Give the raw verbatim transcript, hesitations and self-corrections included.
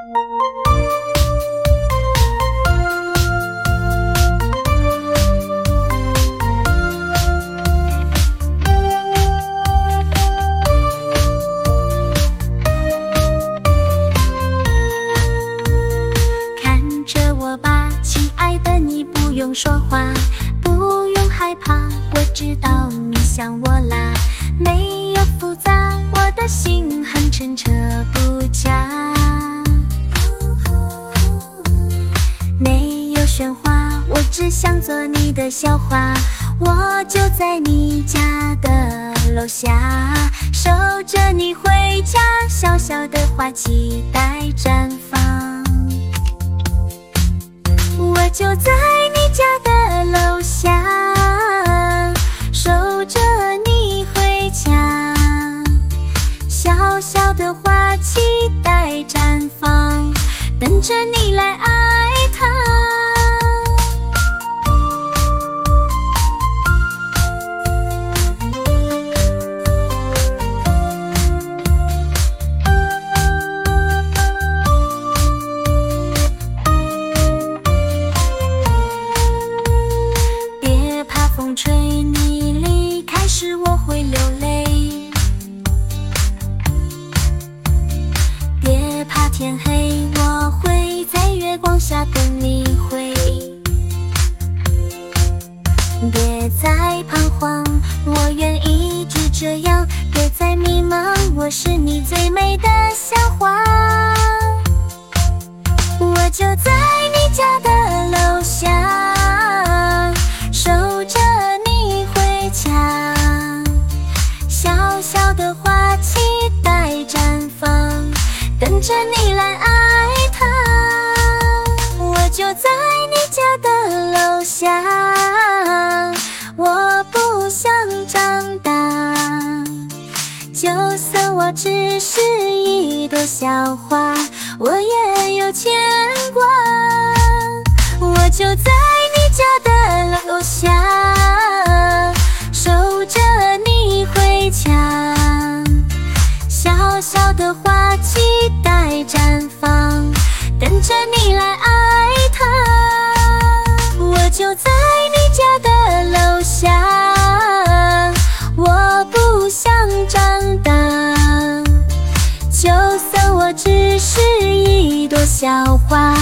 看着我吧，亲爱的，你不用说话，不用害怕，我知道你想我啦。没有复杂，我的心很澄澈不假，没有喧哗，我只想做你的笑话。我就在你家的楼下，守着你回家，小小的花期待绽放。我就在你家的楼下，守着你回家，小小的花期待绽放，等着你来爱它。风吹你离开时我会流泪，别怕天黑，我会在月光下等你回。别再彷徨，我愿一直这样，别再迷茫，我是你最美的笑话。我就在你家的楼下，守着你回家，小小的花期待绽放，等着你来爱它。我就在你家的楼下，我不想长大，就算我只是一朵小花，我也有牵挂。我就在你家的楼下，守着你回家，小小的花期待绽放，等着你来爱它。我就在你家的楼下，我不想长大，就算我只是一朵小花，